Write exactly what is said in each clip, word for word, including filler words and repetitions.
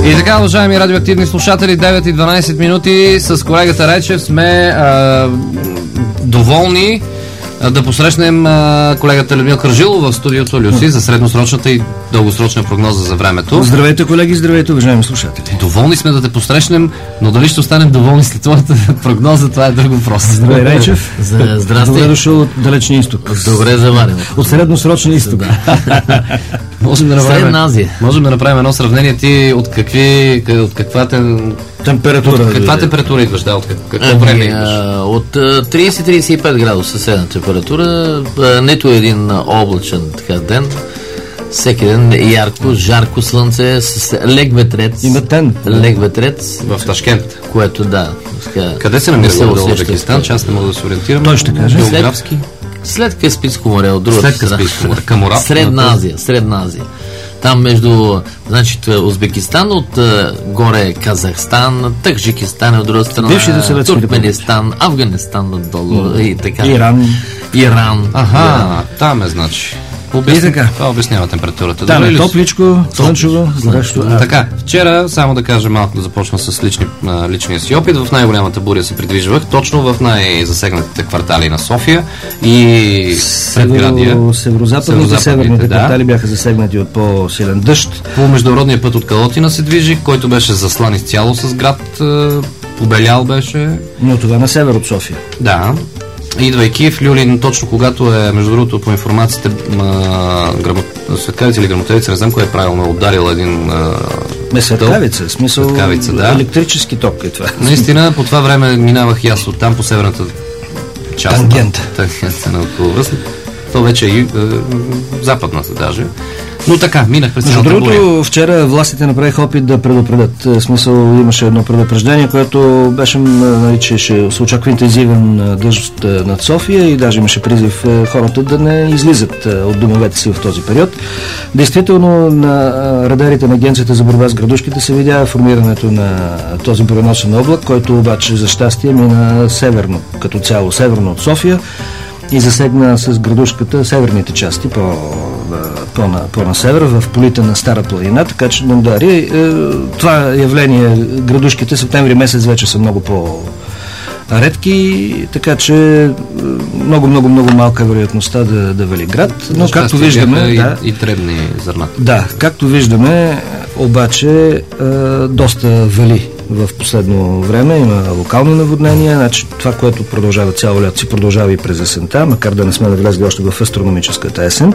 И така, уважаеми радиоактивни слушатели, девет и дванайсет минути с колегата Райчев сме а, доволни а, да посрещнем а, колегата Людмил Кържилов в студиото Люси за средносрочната и дългосрочна прогноза за времето. Здравейте, колеги, здравейте, уважаеми слушатели. Доволни сме да те посрещнем, но дали ще останем доволни след твоята прогноза, това е друг въпрос. Здравей, Райчев. Здрасти. Добре дошъл от далечния изток. Добре заварено. От средносрочния изток. Можем да направим, Средна Азия. Можем да направим едно сравнение. Ти от какви, от каква тем... температура? От каква температура идваш? Да, от как, какво време идваш? От трийсет до трийсет и пет градуса средна температура. Нето един облачен така ден. Всеки ден ярко, жарко слънце с лек ветрец. Има тен. Лек ветрец. В Ташкент. Което да. Така, къде се намира в усеща, Узбекистан? Че аз не мога да се ориентирам. Той ще каже. Географски. След Каспийско море, от другата След Каспийско море. Към Урал. Средна Азия. Средна Азия. Там между, значи, Узбекистан, от uh, горе Казахстан, Таджикистан, от друга страна, Туркменистан, Афганистан отдолу mm. и така. Иран. Иран. Аха, да. Там е, значи. Обясни, и така. Това обяснява температурата. Там е топличко, слънчево, горещо. Така, вчера, само да кажа малко, да започна с лични, личния си опит. В най-голямата буря се придвижвах, точно в най-засегнатите квартали на София и Средградия. Северо-западните и северните да. квартали бяха засегнати от по-силен дъжд. По международния път от Калотина се движи, който беше заслан изцяло с град, побелял беше. Но това на север от София. Да. Идвайки в Люлин, точно когато е, между другото, по информацията, грамот... светкавица или грамотевица, не знам кое е правилно, ударил един... Не, светкавица, в смисъл светкавица, да. Електрически ток е това. Наистина, по това време минавах и аз оттам по северната част. Тангента. Тангента на околовръст. То вече е и е, западната даже. Но така, минах през цялата буря. Между другото, вчера властите направиха опит да предупредят. В смисъл, имаше едно предупреждение, което беше, нали, че ще се очаква интензивен дъжд над София и даже имаше призив хората да не излизат от домовете си в този период. Действително, на радарите на Агенцията за борба с градушките се видя формирането на този буrenосен облак, който обаче за щастие мина северно, като цяло северно от София и засегна с градушката северните части по, по, на, по на север, в полите на Стара планина, така че не удари. Това явление, градушките, септември месец вече са много по-редки, така че много, много, много малка е вероятността да, да вали град. Но както виждаме... И, да, и требни зърна. Да, както виждаме, обаче доста вали в последно време, има локални наводнения, значи това, което продължава цяло лято, си продължава и през есента, макар да не сме навлезли още в астрономическата есен.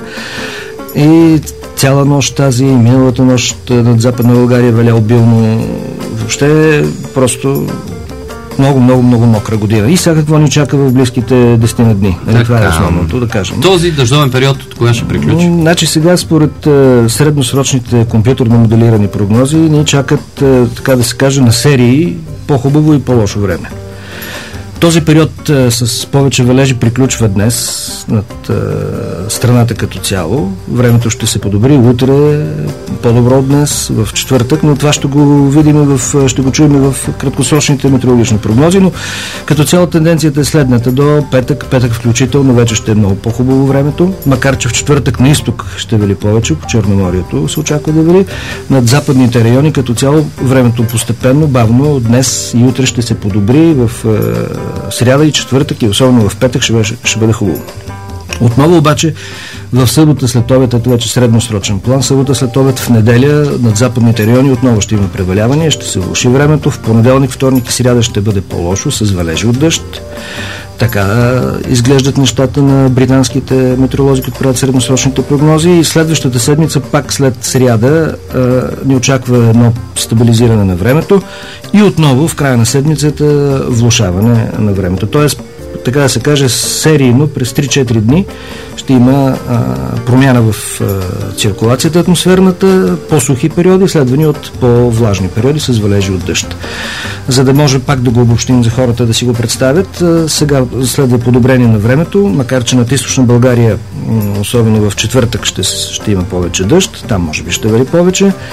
И цяла нощ тази, и миналата нощ над Западна България валя обилно. Въобще просто много, много, много мокра година. И сега какво ни чака в близките десет дни? Нали, това е основното, да кажем. Този дъждовен период от кога ще приключи? Значи сега според е, средносрочните компютърно моделирани прогнози ни чакат, е, така да се каже, на серии по-хубаво и по-лошо време. Този период е, с повече валежи приключва днес над е, страната като цяло. Времето ще се подобри утре, по-добро от днес, в четвъртък, но това ще го видим, в, ще го чуем в краткосрочните метеорологични прогнози, но като цяло тенденцията е следната. До петък, петък включително вече ще е много по-хубаво времето, макар че в четвъртък на изток ще вали повече, по Черноморието се очаква да вали. Над западните райони като цяло времето постепенно, бавно, днес и утре ще се подобри, в е, сряда и четвъртък и особено в петък ще, беше, ще бъде хубаво. Отново обаче в събота след обед, ето вече средносрочен план, събота след обед в неделя над западните райони отново ще има преваляване, ще се влоши времето, в понеделник, вторник и сряда ще бъде по-лошо с валежи от дъжд. Така изглеждат нещата на британските метеоролози, които правят средносрочните прогнози, и следващата седмица, пак след сряда, ни очаква едно стабилизиране на времето и отново в края на седмицата влошаване на времето. Тоест, така да се каже, серийно през три-четири дни ще има а, промяна в а, циркулацията атмосферната, по-сухи периоди, следвани от по-влажни периоди с валежи от дъжд. За да може пак да го обобщим за хората да си го представят, а, сега следва подобрение на времето, макар че над източна България, особено в четвъртък, ще, ще има повече дъжд, там може би ще вали повече.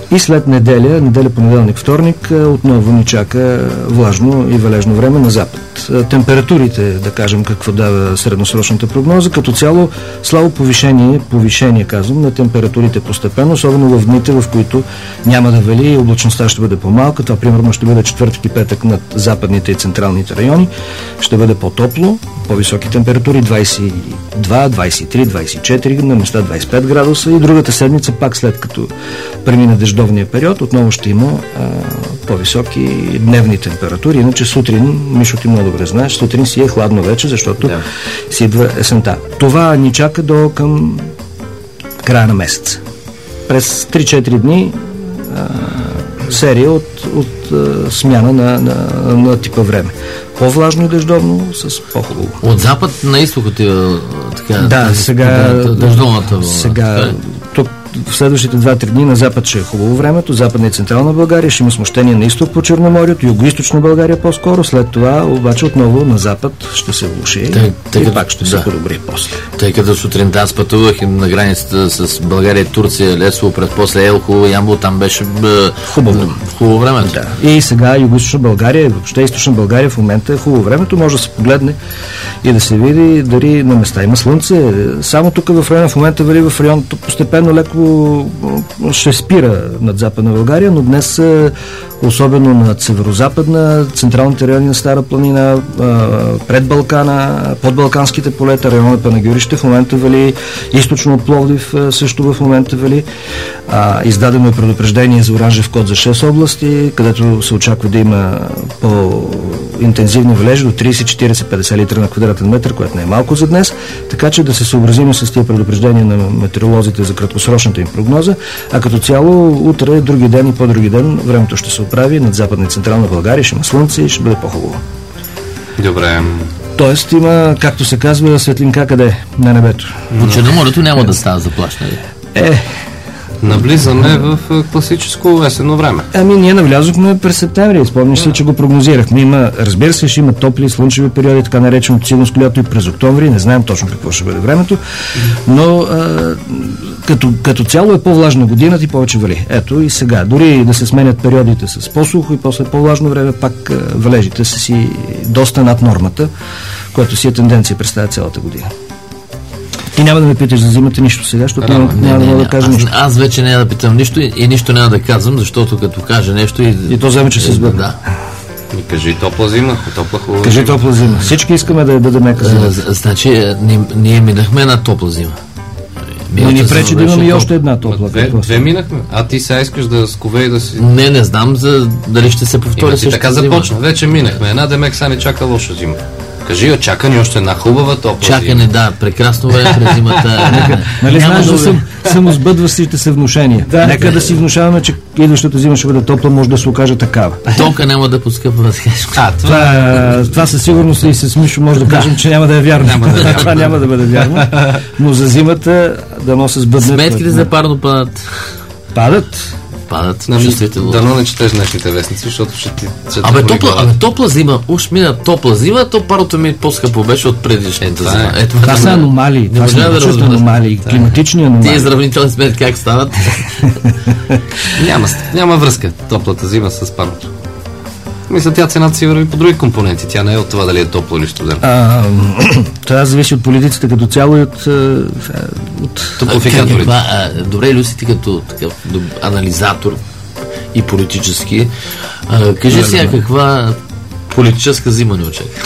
И след неделя, неделя, понеделник, вторник, отново ни чака влажно и валежно време на запад. Температурите, да кажем какво дава средносрочната прогноза, като цяло слабо повишение, повишение казвам, на температурите постепенно, особено в дните, в които няма да вали и облачността ще бъде по-малка. Това примерно ще бъде четвъртък и петък над западните и централните райони. Ще бъде по-топло, по-високи температури, двайсет и два, двайсет и три, двайсет и четири, на места двайсет и пет градуса, и другата седмица, пак след като премина дъждовния период, отново ще има а, по-високи дневни температури. Иначе сутрин, Мишо, ти много добре знаеш, сутрин си е хладно вече, защото да. си идва есента. Това ни чака до към края на месеца. През три-четири дни а, серия от, от а, смяна на, на, на типа време. По-влажно и дъждовно, с по-хубаво. От запад на изток отива така. Да, сега дъждовната вълна. Сега тук в следващите два-три дни на запад ще е хубаво времето, западна и централна България, ще има смущение на изток по Черноморието, югоизточна България по-скоро, след това обаче отново на запад ще се влоши и, и пак ще да. се подобри после. Тъй като сутринта аз пътувах и на границата с България и Турция, Лесово, пред после Елхово, Ямбол, там беше б... хубаво. хубаво времето. Да. И сега югоизточна България, въобще източна България в момента е хубаво времето, може да се погледне и да се види дали на места има слънце. Само тук в района в момента вали в район постепенно леко ще спира над Западна България, но днес особено над северо-западна, централните райони на Стара планина, пред Балкана, под Балканските полета, района Панагюрище в момента вали, източно от Пловдив също в момента вали. Издадено е предупреждение за оранжев код за шест области, където се очаква да има по-интензивни валежи до трийсет, четирийсет, петдесет литра на квадратен метър, което не е малко за днес, така че да се съобразим с тия предупреждения на метеоролозите за краткосрочната им прогноза, а като цяло утре, други ден и по-други ден времето ще се оправи над Западна и Централна България, ще има слънце и ще бъде по-хубаво. Добре. Тоест има, както се казва, светлинка къде? На небето. Но Черноморието няма е. да става заплашна. Е, Навлизаме в класическо есенно време. Ами ние навлязохме през септември. Спомняш си, че го прогнозирахме. Има, разбира се, ще има топли, слънчеви периоди, така нареченото силно сколято и през октомври. Не знаем точно какво ще бъде времето, но а, като, като цяло е по-влажна годината и повече вали. Ето и сега. Дори да се сменят периодите с по-сухо и после по-влажно време, пак а, валежите са си доста над нормата, което си е тенденция през тази цялата година. Ти няма да ме питаш за зимата нищо сега, защото няма, не, няма не, да мога да кажа аз, нищо. Аз вече няма да питам нищо и, и нищо няма да казвам, защото като кажа нещо и... И то вземе, че се сбъдне. Да. И кажи топла зима, топла хубава. Кажи топла зима. Всички искаме да я бъде мека зима. Значи, ние, ние минахме на топла зима. Не ни пречи да имаме и още една топла. Две, две минахме. А ти сега искаш да скове и да си... Не, не знам за, дали ще се повтори също. Така започна. Вече минахме. Една демек са не чака лоша зима. Кажи, очака ни още една хубава топла зима. Чакане, да, прекрасно време през зимата. Нали знаеш да съм самосбъдващите се внушения. Да, Нека да, да си внушаваме, че идващата зима ще бъде топла, може да се окаже такава. Тока няма да поскъпва. А, това, това със сигурност и с Мишо може да кажем, че няма да е вярно. Няма да е това няма да бъде вярно. Но за зимата да нося сбъдне. Сметките за парно падат. Падат? Падат. Дано не четеш днешните вестници, защото ще ти... Ще абе, топла, абе, топла зима. Уж мина топла зима, то парото ми по-скъпо беше от предишната е, зима. Е, това, това са аномалии. Това са да аномалии. Да. Климатични аномалии. Тие изравнителни сметки как стават? няма, няма връзка топлата зима с парното. Мисля, тя цената си върви по други компоненти. Тя не е от това дали е топло или студено. Това зависи от политиците като цяло и от, от топлофикаторите. Добре, Люси, ти като такъв анализатор и политически, а, кажи да, сега да. каква политическа зима ни очаква?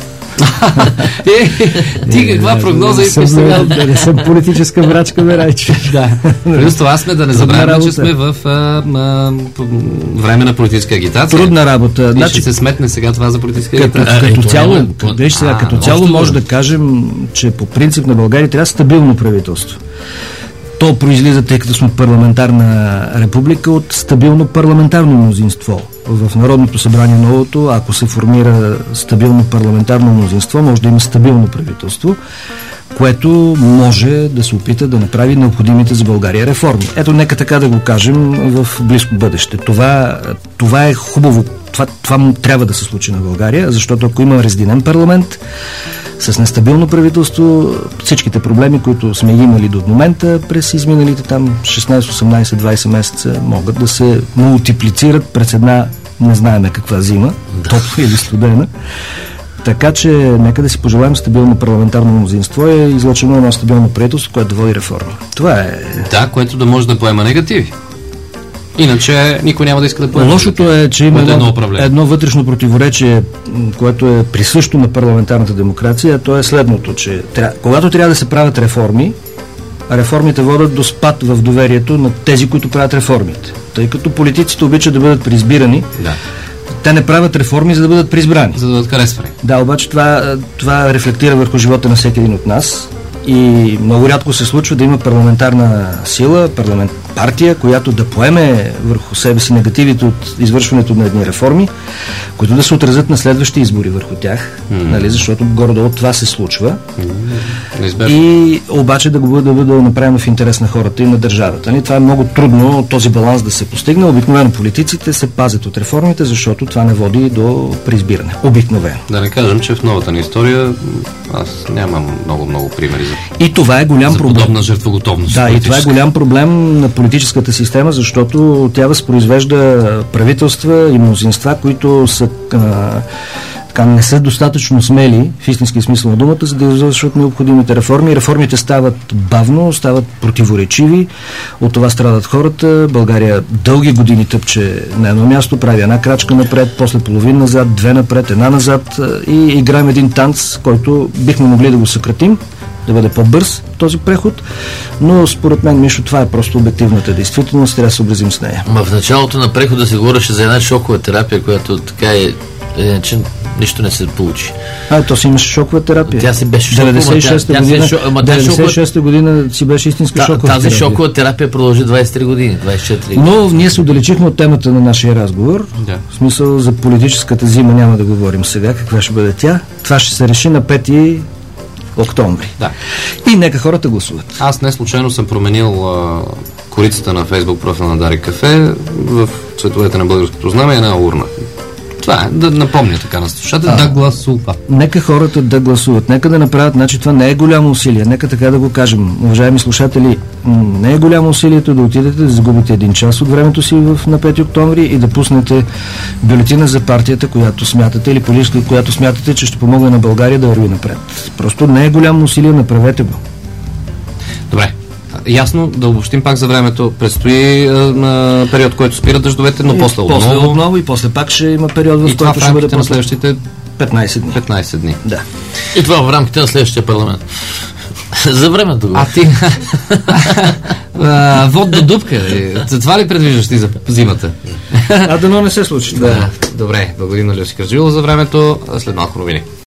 е, ти каква прогноза искаш сега? Да не съм политическа врачка, бе, Райче. Да. Плюс това сме да не забравяме, че сме в а, а, време на политическа агитация. Трудна работа. И значи, ще се сметне сега това за политическа като, агитация. Като, като цяло, а, сега, а, като цяло може да кажем, че по принцип на България трябва стабилно правителство. То произлиза, тъй като сме парламентарна република, от стабилно парламентарно мнозинство. В Народното събрание новото, ако се формира стабилно парламентарно мнозинство, може да има стабилно правителство, което може да се опита да направи необходимите за България реформи. Ето, нека така да го кажем в близко бъдеще. Това, това е хубаво. Това, това трябва да се случи на България, защото ако има раздинен парламент с нестабилно правителство, всичките проблеми, които сме имали до момента през изминалите там шестнайсет, осемнайсет, двайсет месеца, могат да се мултиплицират през една не знаем каква зима, да. Топла или студена. Така че нека да си пожелаем стабилно парламентарно мнозинство и излъчено едно стабилно правителство, което да води реформи. Това е... Да, което да може да поема негативи. Иначе никой няма да иска да поема. Лошото е, че има едно, едно вътрешно противоречие, което е присъщо на парламентарната демокрация, то е следното, че тря... когато трябва да се правят реформи, реформите водят до спад в доверието на тези, които правят реформите. Тъй като политиците обичат да бъдат преизбирани, да. Те не правят реформи, за да бъдат преизбрани. За да бъдат харесвани. Да, обаче това, това рефлектира върху живота на всеки един от нас и много рядко се случва да има парламентарна сила, парламент, партия, която да поеме върху себе си негативите от извършването на едни реформи, които да се отразят на следващи избори върху тях, mm. нали, защото горе-долу това се случва. Mm. И обаче да го бъде, да бъде направено в интерес на хората и на държавата. Нали? Това е много трудно този баланс да се постигне. Обикновено политиците се пазят от реформите, защото това не води до преизбиране. Обикновено. Да не кажем, че в новата ни история аз нямам много-много примери за, и това е голям за проблем. подобна жертвоготовност. Да, и това е голям проблем на политическата система, защото тя възпроизвежда правителства и мнозинства, които са а, така, не са достатъчно смели в истински смисъл на думата, за да извършват необходимите реформи. Реформите стават бавно, стават противоречиви, от това страдат хората. България дълги години тъпче на едно място, прави една крачка напред, после половин назад, две напред, една назад и играем един танц, който бихме могли да го съкратим, да бъде по-бърз този преход, но според мен, Мишо, това е просто обективната действителност, трябва да се съобразим с нея. Ма в началото на прехода се говореше за една шокова терапия, която така е, е че нищо не се получи. А, то си имаше шокова терапия. Тя си беше шокова. деветдесет и шеста тя, година, тя, ама деветдесет и шеста година си беше истинска та, шокова тази терапия. Тази шокова терапия продължи двайсет и три години, двайсет и четири години. Но ние се отдалечихме от темата на нашия разговор. Да. В смисъл за политическата зима няма да говорим сега, каква ще бъде тя. Това ще се реши на пети октомври. Да. И нека хората гласуват. Аз не случайно съм променил а, корицата на Фейсбук профил на Дарик Кафе в цветовете на българското знаме и една урна. Това е, да напомня така на слушателите, да гласува. Нека хората да гласуват, нека да направят, значи това не е голямо усилие, нека така да го кажем. Уважаеми слушатели, не е голямо усилието да отидете да загубите един час от времето си в, на пети октомври и да пуснете бюлетина за партията, която смятате, или политика, която смятате, че ще помогне на България да върви напред. Просто не е голямо усилие, направете го. Добре. Ясно, да обобщим пак за времето. Предстои а, период, който спират дъждовете, но и после отново. После отново и после пак ще има период, в и който ще бъде на следващите петнайсет дни. петнайсет дни. Да. И това в рамките на следващия парламент. За времето го. А ти... водна дупка. Това ли предвиждаш ти за зимата? А дано не се случи. Да. Добре, благодарим на Люси Кърджилов за времето. След малко новини.